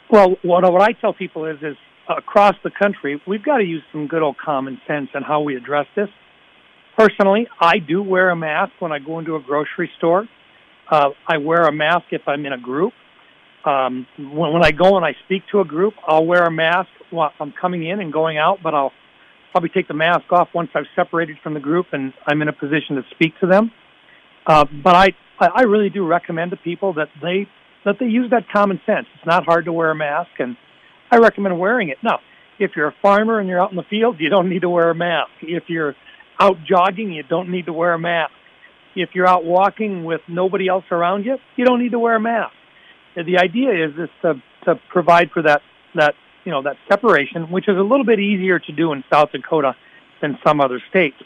Well, what I tell people is across the country, we've got to use some good old common sense in how we address this. Personally, I do wear a mask when I go into a grocery store. I wear a mask if I'm in a group. When I go and I speak to a group, I'll wear a mask while I'm coming in and going out, but I'll probably take the mask off once I've separated from the group and I'm in a position to speak to them. But I really do recommend to people that they use that common sense. It's not hard to wear a mask, and I recommend wearing it. Now, if you're a farmer and you're out in the field, you don't need to wear a mask. If you're out jogging, you don't need to wear a mask. If you're out walking with nobody else around you, you don't need to wear a mask. The idea is to provide for that separation, which is a little bit easier to do in South Dakota than some other states.